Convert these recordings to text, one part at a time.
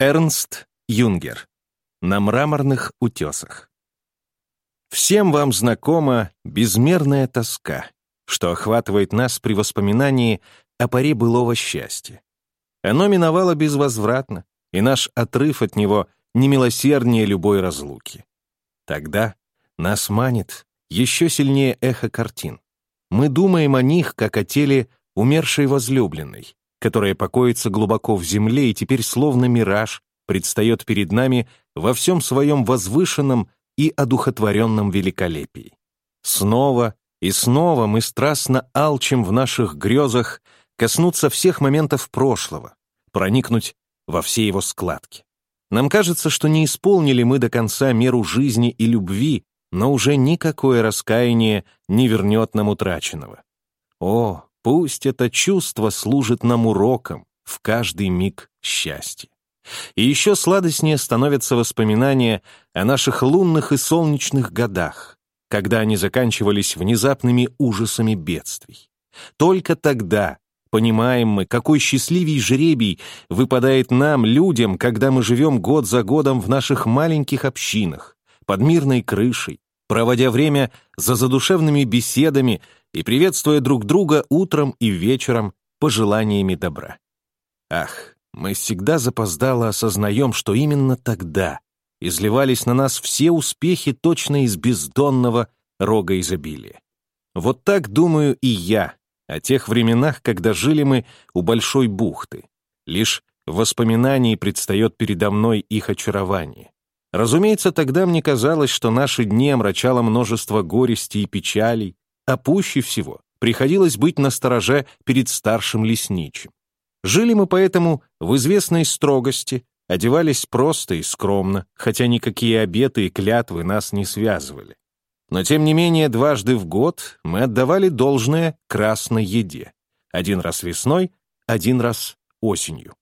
Эрнст Юнгер. На мраморных утесах. Всем вам знакома безмерная тоска, что охватывает нас при воспоминании о поре былого счастья. Оно миновало безвозвратно, и наш отрыв от него немилосерднее любой разлуки. Тогда нас манит еще сильнее эхо картин. Мы думаем о них, как о теле умершей возлюбленной, которая покоится глубоко в земле и теперь словно мираж предстает перед нами во всем своем возвышенном и одухотворенном великолепии. Снова и снова мы страстно алчим в наших грезах коснуться всех моментов прошлого, проникнуть во все его складки. Нам кажется, что не исполнили мы до конца меру жизни и любви, но уже никакое раскаяние не вернет нам утраченного. О, пусть это чувство служит нам уроком в каждый миг счастья. И еще сладостнее становятся воспоминания о наших лунных и солнечных годах, когда они заканчивались внезапными ужасами бедствий. Только тогда понимаем мы, какой счастливей жребий выпадает нам, людям, когда мы живем год за годом в наших маленьких общинах, под мирной крышей, проводя время за задушевными беседами и приветствуя друг друга утром и вечером пожеланиями добра. Ах, мы всегда запоздало осознаем, что именно тогда изливались на нас все успехи точно из бездонного рога изобилия. Вот так думаю и я о тех временах, когда жили мы у Большой бухты. Лишь в воспоминании предстает передо мной их очарование. Разумеется, тогда мне казалось, что наши дни омрачало множество горестей и печалей, а пуще всего приходилось быть настороже перед старшим лесничим. Жили мы поэтому в известной строгости, одевались просто и скромно, хотя никакие обеты и клятвы нас не связывали. Но тем не менее дважды в год мы отдавали должное красной еде. Один раз весной, один раз осенью.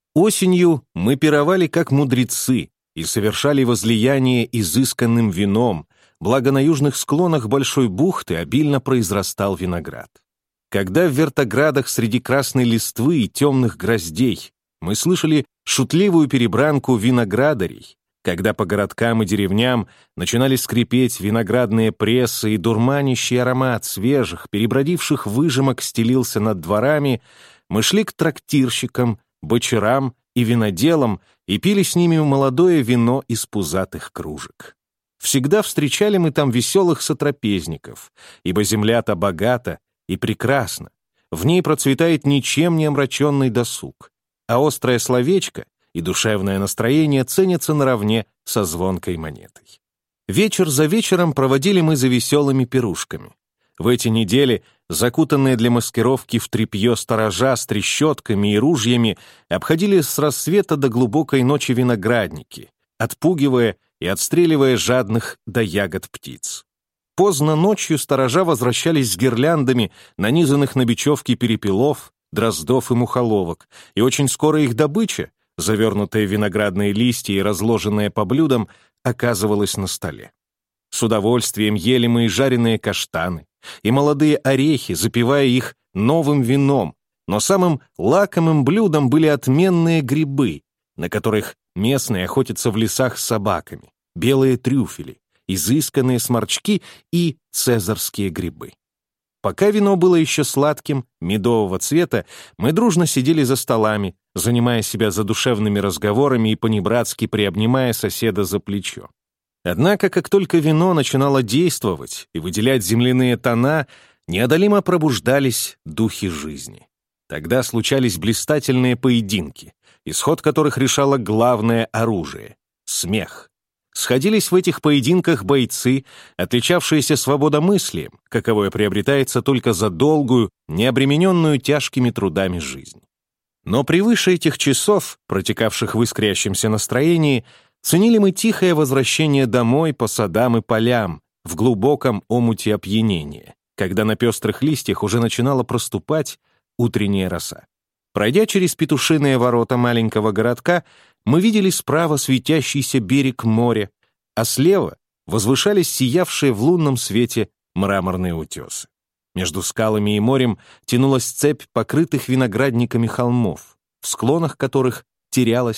Осенью мы пировали как мудрецы и совершали возлияние изысканным вином, благо на южных склонах Большой бухты обильно произрастал виноград. Когда в вертоградах среди красной листвы и темных гроздей мы слышали шутливую перебранку виноградарей, когда по городкам и деревням начинали скрипеть виноградные прессы и дурманящий аромат свежих, перебродивших выжимок стелился над дворами, мы шли к трактирщикам, бочарам и виноделам и пили с ними молодое вино из пузатых кружек. Всегда встречали мы там веселых сотрапезников, ибо земля-то богата и прекрасна, в ней процветает ничем не омраченный досуг, а острое словечко и душевное настроение ценятся наравне со звонкой монетой. Вечер за вечером проводили мы за веселыми пирушками. В эти недели, закутанные для маскировки в тряпье сторожа с трещотками и ружьями, обходили с рассвета до глубокой ночи виноградники, отпугивая и отстреливая жадных до ягод птиц. Поздно ночью сторожа возвращались с гирляндами, нанизанных на бечевки перепелов, дроздов и мухоловок, и очень скоро их добыча, завернутая в виноградные листья и разложенная по блюдам, оказывалась на столе. С удовольствием ели мы и жареные каштаны, и молодые орехи, запивая их новым вином, но самым лакомым блюдом были отменные грибы, на которых местные охотятся в лесах с собаками, белые трюфели, изысканные сморчки и цезарские грибы. Пока вино было еще сладким, медового цвета, мы дружно сидели за столами, занимая себя задушевными разговорами и понебратски приобнимая соседа за плечо. Однако, как только вино начинало действовать и выделять земляные тона, неодолимо пробуждались духи жизни. Тогда случались блистательные поединки, исход которых решало главное оружие — смех. Сходились в этих поединках бойцы, отличавшиеся свободомыслием, каковое приобретается только за долгую, необремененную тяжкими трудами жизнь. Но превыше этих часов, протекавших в искрящемся настроении, ценили мы тихое возвращение домой по садам и полям, в глубоком омуте опьянения, когда на пестрых листьях уже начинала проступать утренняя роса. Пройдя через петушиные ворота маленького городка, мы видели справа светящийся берег моря, а слева возвышались сиявшие в лунном свете мраморные утесы. Между скалами и морем тянулась цепь покрытых виноградниками холмов, в склонах которых терялась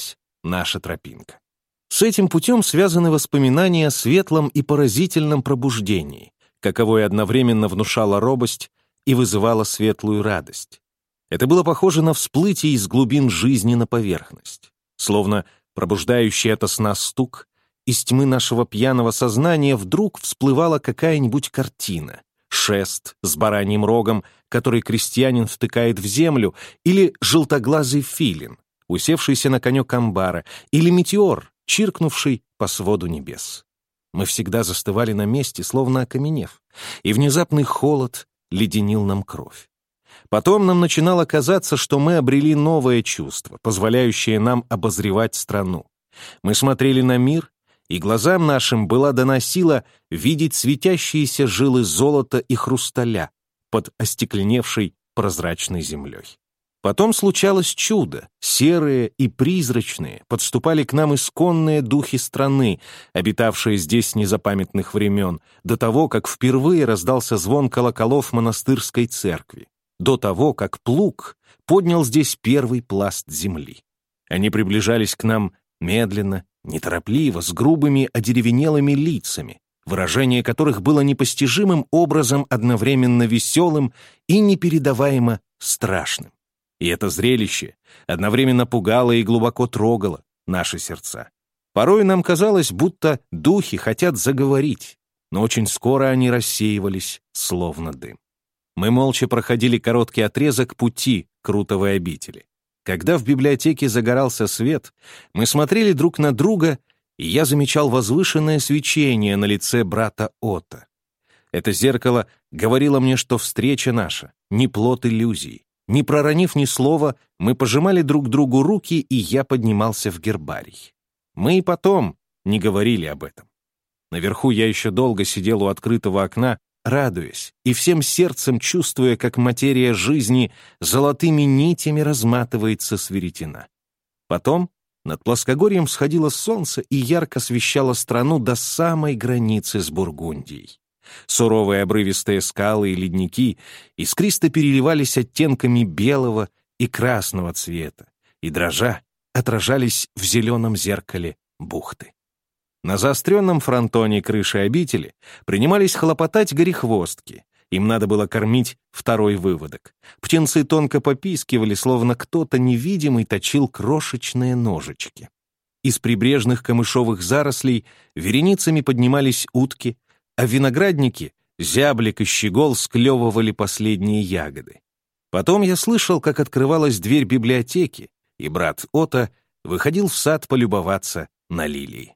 наша тропинка. С этим путем связаны воспоминания о светлом и поразительном пробуждении, каковое одновременно внушало робость и вызывало светлую радость. Это было похоже на всплытие из глубин жизни на поверхность, словно пробуждающий ото сна стук, из тьмы нашего пьяного сознания вдруг всплывала какая-нибудь картина, шест с бараньим рогом, который крестьянин втыкает в землю, или желтоглазый филин, усевшийся на конек амбара, или метеор, чиркнувший по своду небес. Мы всегда застывали на месте, словно окаменев, и внезапный холод леденил нам кровь. Потом нам начинало казаться, что мы обрели новое чувство, позволяющее нам обозревать страну. Мы смотрели на мир, и глазам нашим была дана сила видеть светящиеся жилы золота и хрусталя под остекленевшей прозрачной землей. Потом случалось чудо. Серые и призрачные подступали к нам исконные духи страны, обитавшие здесь с незапамятных времен, до того, как впервые раздался звон колоколов монастырской церкви, до того, как плуг поднял здесь первый пласт земли. Они приближались к нам медленно, неторопливо, с грубыми одеревенелыми лицами, выражение которых было непостижимым образом одновременно веселым и непередаваемо страшным. И это зрелище одновременно пугало и глубоко трогало наши сердца. Порой нам казалось, будто духи хотят заговорить, но очень скоро они рассеивались, словно дым. Мы молча проходили короткий отрезок пути к Рутовой обители. Когда в библиотеке загорался свет, мы смотрели друг на друга, и я замечал возвышенное свечение на лице брата Отто. Это зеркало говорило мне, что встреча наша — не плод иллюзий. Не проронив ни слова, мы пожимали друг другу руки, и я поднимался в гербарий. Мы и потом не говорили об этом. Наверху я еще долго сидел у открытого окна, радуясь и всем сердцем чувствуя, как материя жизни золотыми нитями разматывается с веретена. Потом над плоскогорьем всходило солнце и ярко освещало страну до самой границы с Бургундией. Суровые обрывистые скалы и ледники искристо переливались оттенками белого и красного цвета и, дрожа, отражались в зеленом зеркале бухты. На заостренном фронтоне крыши обители принимались хлопотать горехвостки. Им надо было кормить второй выводок. Птенцы тонко попискивали, словно кто-то невидимый точил крошечные ножички. Из прибрежных камышовых зарослей вереницами поднимались утки, а виноградники, зяблик и щегол склевывали последние ягоды. Потом я слышал, как открывалась дверь библиотеки, и брат Отто выходил в сад полюбоваться на лилии.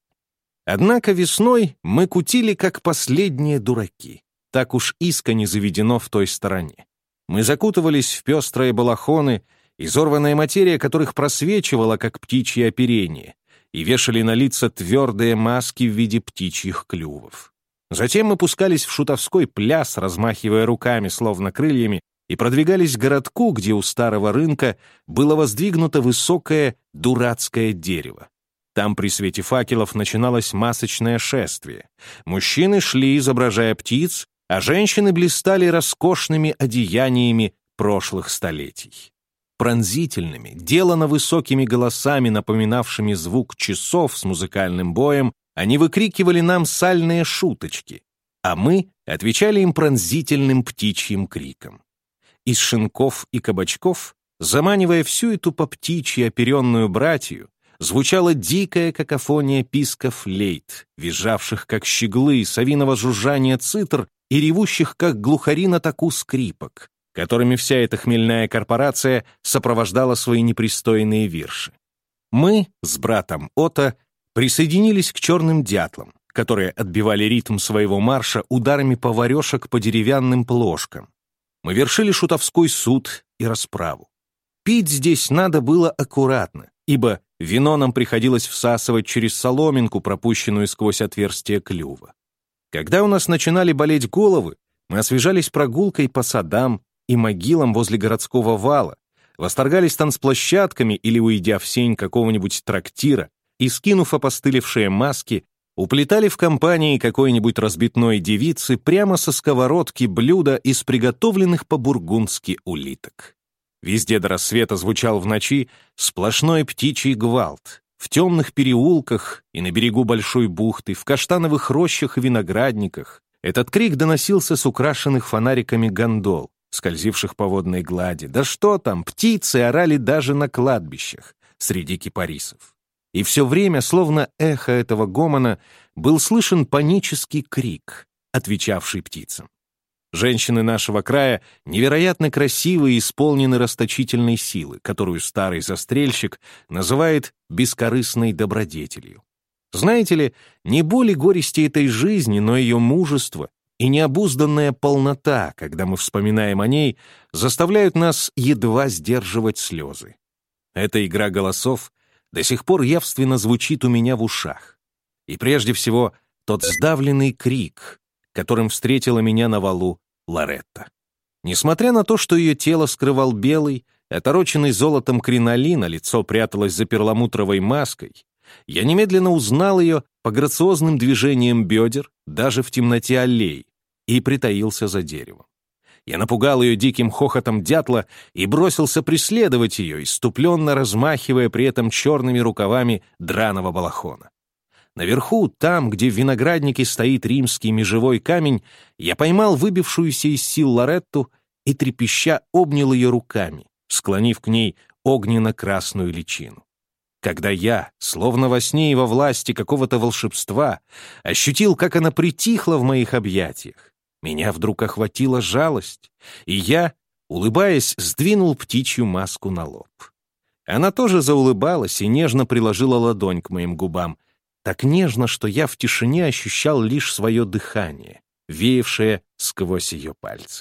Однако весной мы кутили, как последние дураки. Так уж искони заведено в той стороне. Мы закутывались в пестрые балахоны, изорванная материя которых просвечивала, как птичье оперение, и вешали на лица твердые маски в виде птичьих клювов. Затем мы пускались в шутовской пляс, размахивая руками, словно крыльями, и продвигались к городку, где у старого рынка было воздвигнуто высокое дурацкое дерево. Там при свете факелов начиналось масочное шествие. Мужчины шли, изображая птиц, а женщины блистали роскошными одеяниями прошлых столетий. Пронзительными, делано высокими голосами, напоминавшими звук часов с музыкальным боем, они выкрикивали нам сальные шуточки, а мы отвечали им пронзительным птичьим криком. Из шинков и кабачков, заманивая всю эту по птичьи оперенную братью, звучала дикая какофония писка флейт, визжавших, как щеглы, совиного жужжания цитр и ревущих, как глухари на таку скрипок, которыми вся эта хмельная корпорация сопровождала свои непристойные вирши. Мы с братом Отто присоединились к черным дятлам, которые отбивали ритм своего марша ударами поварешек по деревянным плошкам. Мы вершили шутовской суд и расправу. Пить здесь надо было аккуратно, ибо вино нам приходилось всасывать через соломинку, пропущенную сквозь отверстие клюва. Когда у нас начинали болеть головы, мы освежались прогулкой по садам и могилам возле городского вала, восторгались танцплощадками или, уйдя в сень какого-нибудь трактира и, скинув опостылевшие маски, уплетали в компании какой-нибудь разбитной девицы прямо со сковородки блюда из приготовленных по-бургундски улиток. Везде до рассвета звучал в ночи сплошной птичий гвалт. В темных переулках и на берегу большой бухты, в каштановых рощах и виноградниках этот крик доносился с украшенных фонариками гондол, скользивших по водной глади. Да что там, птицы орали даже на кладбищах, среди кипарисов. И все время, словно эхо этого гомона, был слышен панический крик, отвечавший птицам. Женщины нашего края невероятно красивы и исполнены расточительной силы, которую старый застрельщик называет бескорыстной добродетелью. Знаете ли, не боль и горести этой жизни, но ее мужество и необузданная полнота, когда мы вспоминаем о ней, заставляют нас едва сдерживать слезы. Эта игра голосов до сих пор явственно звучит у меня в ушах. И прежде всего тот сдавленный крик, которым встретила меня на валу Лоретта. Несмотря на то, что ее тело скрывал белый, отороченный золотом кринолин, а лицо пряталось за перламутровой маской, я немедленно узнал ее по грациозным движениям бедер, даже в темноте аллей, и притаился за деревом. Я напугал ее диким хохотом дятла и бросился преследовать ее, исступленно размахивая при этом черными рукавами драного балахона. Наверху, там, где в винограднике стоит римский межевой камень, я поймал выбившуюся из сил Лоретту и, трепеща, обнял ее руками, склонив к ней огненно-красную личину. Когда я, словно во сне и во власти какого-то волшебства, ощутил, как она притихла в моих объятиях, меня вдруг охватила жалость, и я, улыбаясь, сдвинул птичью маску на лоб. Она тоже заулыбалась и нежно приложила ладонь к моим губам, так нежно, что я в тишине ощущал лишь свое дыхание, веявшее сквозь ее пальцы.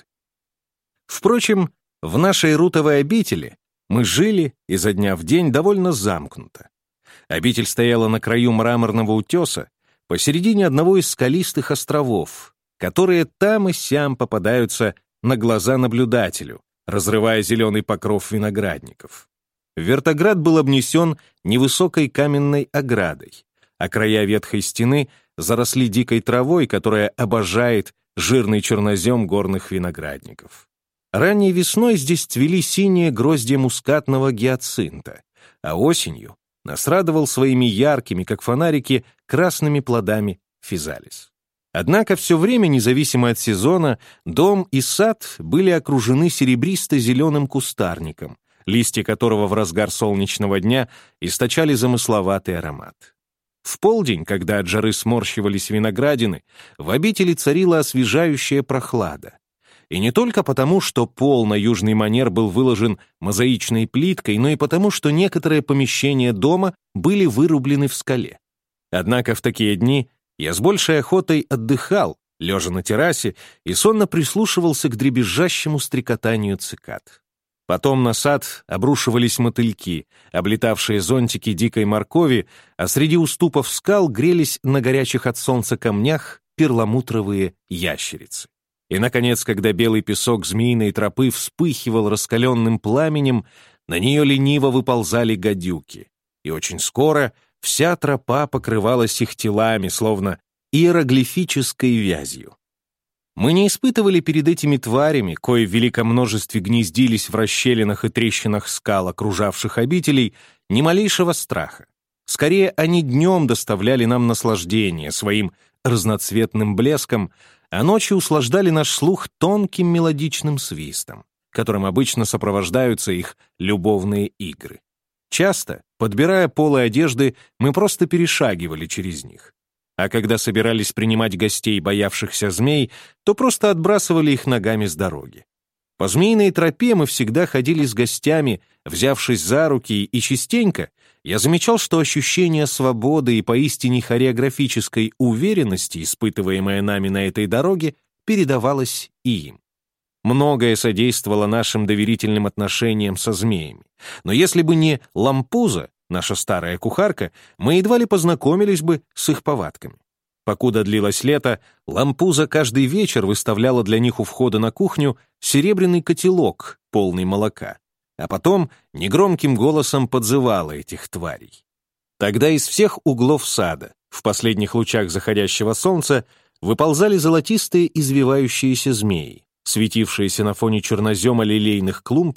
Впрочем, в нашей рутовой обители мы жили изо дня в день довольно замкнуто. Обитель стояла на краю мраморного утеса, посередине одного из скалистых островов, которые там и сям попадаются на глаза наблюдателю, разрывая зеленый покров виноградников. Вертоград был обнесен невысокой каменной оградой, а края ветхой стены заросли дикой травой, которая обожает жирный чернозем горных виноградников. Ранней весной здесь цвели синие гроздья мускатного гиацинта, а осенью нас радовал своими яркими, как фонарики, красными плодами физалис. Однако все время, независимо от сезона, дом и сад были окружены серебристо-зеленым кустарником, листья которого в разгар солнечного дня источали замысловатый аромат. В полдень, когда от жары сморщивались виноградины, в обители царила освежающая прохлада. И не только потому, что пол на южный манер был выложен мозаичной плиткой, но и потому, что некоторые помещения дома были вырублены в скале. Однако в такие дни я с большей охотой отдыхал, лежа на террасе, и сонно прислушивался к дребезжащему стрекотанию цикад. Потом на сад обрушивались мотыльки, облетавшие зонтики дикой моркови, а среди уступов скал грелись на горячих от солнца камнях перламутровые ящерицы. И, наконец, когда белый песок змеиной тропы вспыхивал раскаленным пламенем, на нее лениво выползали гадюки. И очень скоро вся тропа покрывалась их телами, словно иероглифической вязью. Мы не испытывали перед этими тварями, кои в великом множестве гнездились в расщелинах и трещинах скал, окружавших обителей, ни малейшего страха. Скорее, они днем доставляли нам наслаждение своим разноцветным блеском, а ночью услаждали наш слух тонким мелодичным свистом, которым обычно сопровождаются их любовные игры. Часто, подбирая полы одежды, мы просто перешагивали через них. А когда собирались принимать гостей, боявшихся змей, то просто отбрасывали их ногами с дороги. По змеиной тропе мы всегда ходили с гостями, взявшись за руки, и частенько я замечал, что ощущение свободы и поистине хореографической уверенности, испытываемое нами на этой дороге, передавалось и им. Многое содействовало нашим доверительным отношениям со змеями. Но если бы не Лампуза, наша старая кухарка, мы едва ли познакомились бы с их повадками. Покуда длилось лето, Лампуза каждый вечер выставляла для них у входа на кухню серебряный котелок, полный молока, а потом негромким голосом подзывала этих тварей. Тогда из всех углов сада, в последних лучах заходящего солнца, выползали золотистые извивающиеся змеи, светившиеся на фоне чернозема лилейных клумб,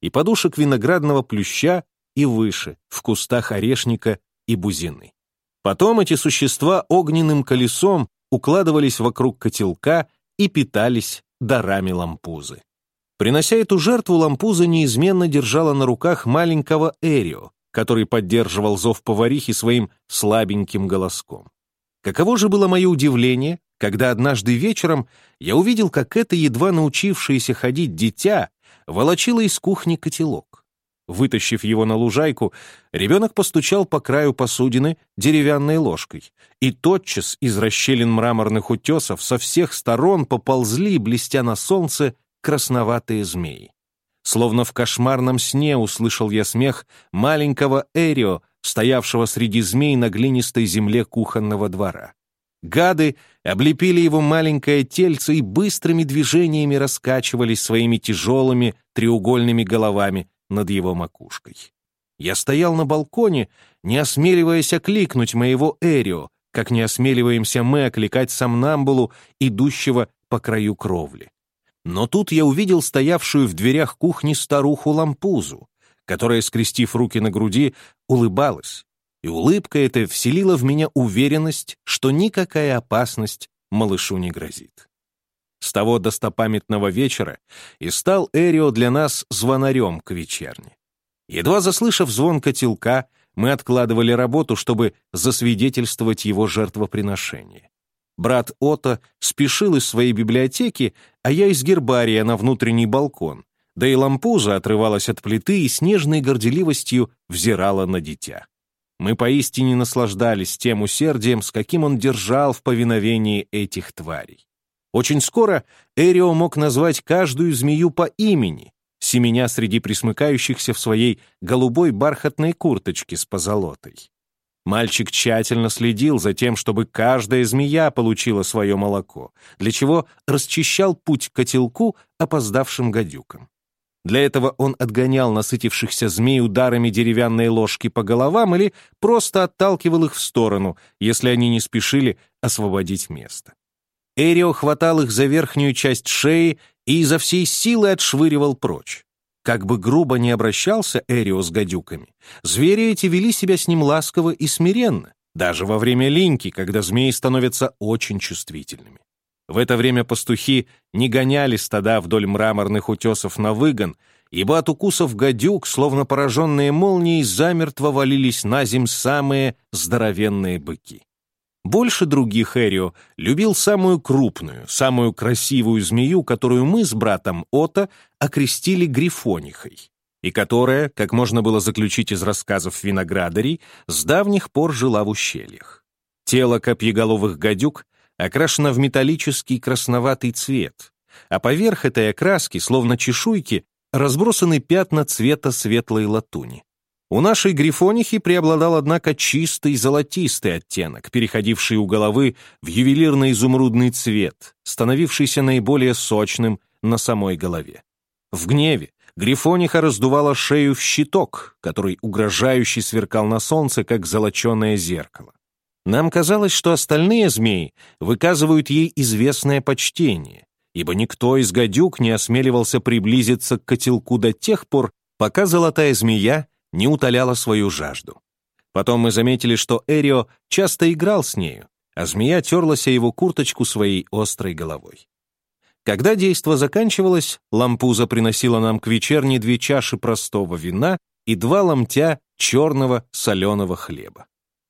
и подушек виноградного плюща и выше, в кустах орешника и бузины. Потом эти существа огненным колесом укладывались вокруг котелка и питались дарами лампузы. Принося эту жертву, лампуза неизменно держала на руках маленького Эрио, который поддерживал зов поварихи своим слабеньким голоском. Каково же было мое удивление, когда однажды вечером я увидел, как это едва научившееся ходить дитя волочило из кухни котелок. Вытащив его на лужайку, ребенок постучал по краю посудины деревянной ложкой, и тотчас из расщелин мраморных утесов со всех сторон поползли, блестя на солнце, красноватые змеи. Словно в кошмарном сне услышал я смех маленького Эрио, стоявшего среди змей на глинистой земле кухонного двора. Гады облепили его маленькое тельце и быстрыми движениями раскачивались своими тяжелыми треугольными головами над его макушкой. Я стоял на балконе, не осмеливаясь окликнуть моего Эрио, как не осмеливаемся мы окликать сомнамбулу, идущего по краю кровли. Но тут я увидел стоявшую в дверях кухни старуху Лампузу, которая, скрестив руки на груди, улыбалась, и улыбка эта вселила в меня уверенность, что никакая опасность малышу не грозит. С того достопамятного вечера и стал Эрио для нас звонарем к вечерне. Едва заслышав звон котелка, мы откладывали работу, чтобы засвидетельствовать его жертвоприношение. Брат Отто спешил из своей библиотеки, а я из гербария на внутренний балкон, да и лампуза отрывалась от плиты и с нежной горделивостью взирала на дитя. Мы поистине наслаждались тем усердием, с каким он держал в повиновении этих тварей. Очень скоро Эрио мог назвать каждую змею по имени, семеня среди присмыкающихся в своей голубой бархатной курточке с позолотой. Мальчик тщательно следил за тем, чтобы каждая змея получила свое молоко, для чего расчищал путь к котелку опоздавшим гадюкам. Для этого он отгонял насытившихся змей ударами деревянной ложки по головам или просто отталкивал их в сторону, если они не спешили освободить место. Эрио хватал их за верхнюю часть шеи и изо всей силы отшвыривал прочь. Как бы грубо ни обращался Эрио с гадюками, звери эти вели себя с ним ласково и смиренно, даже во время линьки, когда змеи становятся очень чувствительными. В это время пастухи не гоняли стада вдоль мраморных утесов на выгон, ибо от укусов гадюк, словно пораженные молнией, замертво валились на земь самые здоровенные быки. Больше других Эрио любил самую крупную, самую красивую змею, которую мы с братом Отто окрестили Грифонихой, и которая, как можно было заключить из рассказов виноградарей, с давних пор жила в ущельях. Тело копьеголовых гадюк окрашено в металлический красноватый цвет, а поверх этой окраски, словно чешуйки, разбросаны пятна цвета светлой латуни. У нашей грифонихи преобладал, однако, чистый золотистый оттенок, переходивший у головы в ювелирно-изумрудный цвет, становившийся наиболее сочным на самой голове. В гневе грифониха раздувала шею в щиток, который угрожающе сверкал на солнце, как золоченое зеркало. Нам казалось, что остальные змеи выказывают ей известное почтение, ибо никто из гадюк не осмеливался приблизиться к котелку до тех пор, пока золотая змея не утоляла свою жажду. Потом мы заметили, что Эрио часто играл с нею, а змея терлась о его курточку своей острой головой. Когда действо заканчивалось, Лампуза приносила нам к вечерне 2 чаши простого вина и 2 ломтя черного соленого хлеба.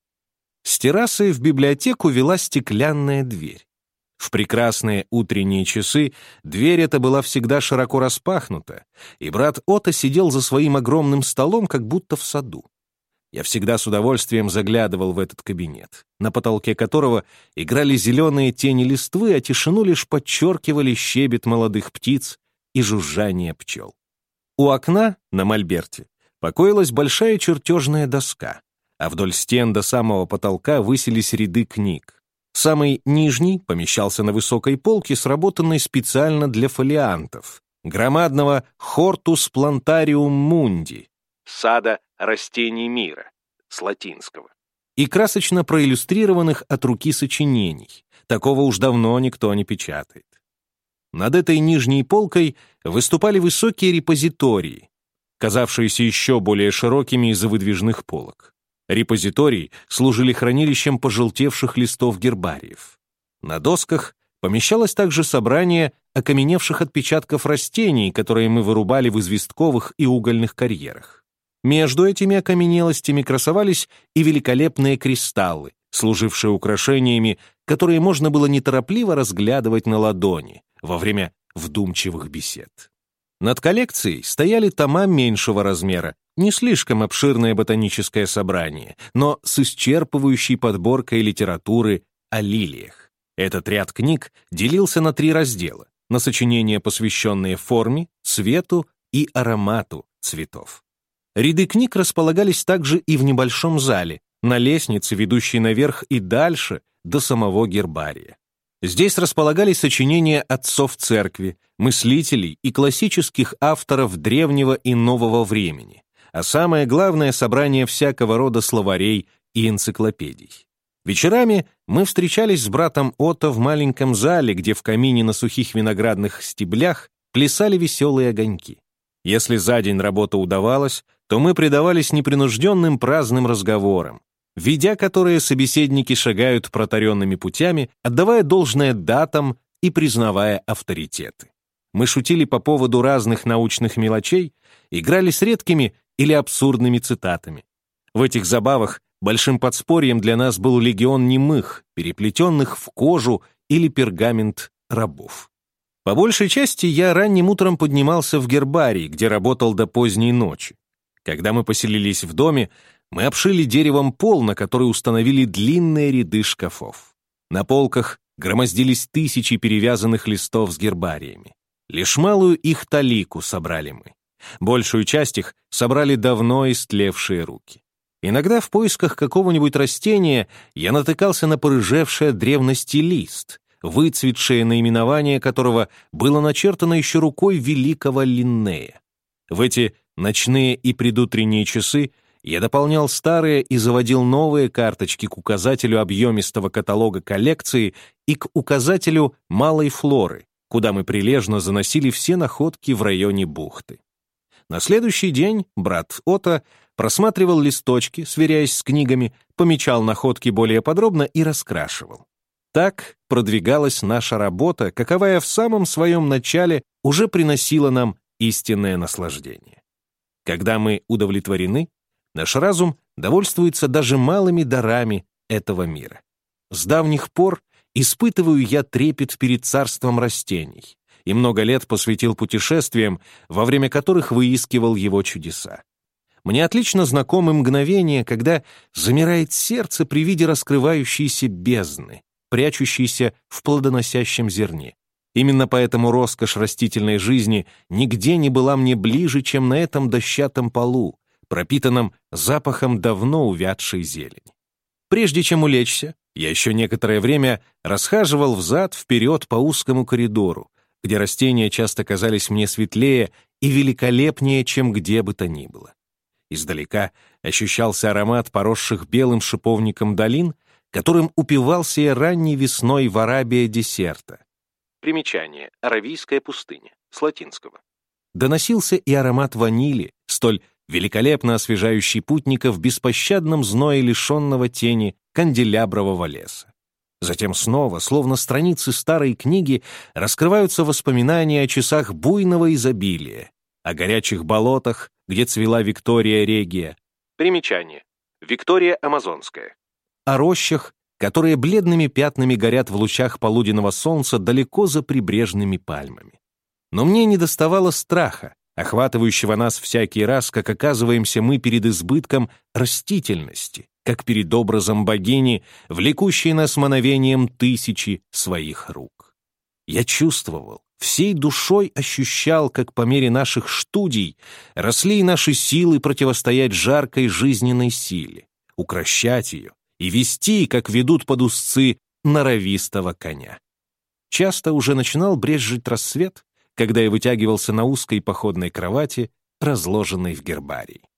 С террасы в библиотеку вела стеклянная дверь. В прекрасные утренние часы дверь эта была всегда широко распахнута, и брат Отто сидел за своим огромным столом, как будто в саду. Я всегда с удовольствием заглядывал в этот кабинет, на потолке которого играли зеленые тени листвы, а тишину лишь подчеркивали щебет молодых птиц и жужжание пчел. У окна на мольберте покоилась большая чертежная доска, а вдоль стен до самого потолка высились ряды книг. Самый нижний помещался на высокой полке, сработанной специально для фолиантов, громадного «Hortus Plantarium Mundi» — «Сада растений мира» с латинского, и красочно проиллюстрированных от руки сочинений. Такого уж давно никто не печатает. Над этой нижней полкой выступали высокие репозитории. казавшиеся еще более широкими из-за выдвижных полок. Репозитории служили хранилищем пожелтевших листов гербариев. На досках помещалось также собрание окаменевших отпечатков растений, которые мы вырубали в известковых и угольных карьерах. Между этими окаменелостями красовались и великолепные кристаллы, служившие украшениями, которые можно было неторопливо разглядывать на ладони во время вдумчивых бесед. Над коллекцией стояли тома меньшего размера, не слишком обширное ботаническое собрание, но с исчерпывающей подборкой литературы о лилиях. Этот ряд книг делился на 3 раздела: на сочинения, посвященные форме, цвету и аромату цветов. Ряды книг располагались также и в небольшом зале, на лестнице, ведущей наверх и дальше, до самого гербария. Здесь располагались сочинения отцов церкви, мыслителей и классических авторов древнего и нового времени, а самое главное — собрание всякого рода словарей и энциклопедий. Вечерами мы встречались с братом Отто в маленьком зале, где в камине на сухих виноградных стеблях плясали веселые огоньки. Если за день работа удавалась, то мы предавались непринужденным праздным разговорам, ведя которые собеседники шагают протаренными путями, отдавая должное датам и признавая авторитеты. Мы шутили по поводу разных научных мелочей, играли с редкими или абсурдными цитатами. В этих забавах большим подспорьем для нас был легион немых, переплетенных в кожу или пергамент рабов. По большей части я ранним утром поднимался в гербарий, где работал до поздней ночи. Когда мы поселились в доме, мы обшили деревом пол, на который установили длинные ряды шкафов. На полках громоздились тысячи перевязанных листов с гербариями. Лишь малую их талику собрали мы. Большую часть их собрали давно истлевшие руки. Иногда в поисках какого-нибудь растения я натыкался на порыжевший от древности лист, выцветшее наименование которого было начертано еще рукой великого Линнея. В эти ночные и предутренние часы я дополнял старые и заводил новые карточки к указателю объемистого каталога коллекции и к указателю малой флоры, куда мы прилежно заносили все находки в районе бухты. На следующий день брат Отто просматривал листочки, сверяясь с книгами, помечал находки более подробно и раскрашивал. Так продвигалась наша работа, каковая в самом своем начале уже приносила нам истинное наслаждение. Когда мы удовлетворены, наш разум довольствуется даже малыми дарами этого мира. С давних пор испытываю я трепет перед царством растений и много лет посвятил путешествиям, во время которых выискивал его чудеса. Мне отлично знакомы мгновения, когда замирает сердце при виде раскрывающейся бездны, прячущейся в плодоносящем зерне. Именно поэтому роскошь растительной жизни нигде не была мне ближе, чем на этом дощатом полу, пропитанном запахом давно увядшей зелени. Прежде чем улечься, я еще некоторое время расхаживал взад-вперед по узкому коридору, где растения часто казались мне светлее и великолепнее, чем где бы то ни было. Издалека ощущался аромат поросших белым шиповником долин, которым упивался я ранней весной в Арабия десерта. Примечание. Аравийская пустыня. С латинского. Доносился и аромат ванили, столь великолепно освежающий путника в беспощадном зное лишенного тени канделябрового леса. Затем снова, словно страницы старой книги, раскрываются воспоминания о часах буйного изобилия, о горячих болотах, где цвела Виктория Регия. Примечание. Виктория Амазонская. О рощах, которые бледными пятнами горят в лучах полуденного солнца далеко за прибрежными пальмами. Но мне недоставало страха, охватывающего нас всякий раз, как оказываемся мы перед избытком растительности, как перед образом богини, влекущей нас мановением тысячи своих рук. Я чувствовал, всей душой ощущал, как по мере наших студий росли наши силы противостоять жаркой жизненной силе, укрощать ее и вести, как ведут под узцы норовистого коня. Часто уже начинал брезжить рассвет, когда я вытягивался на узкой походной кровати, разложенной в гербарии.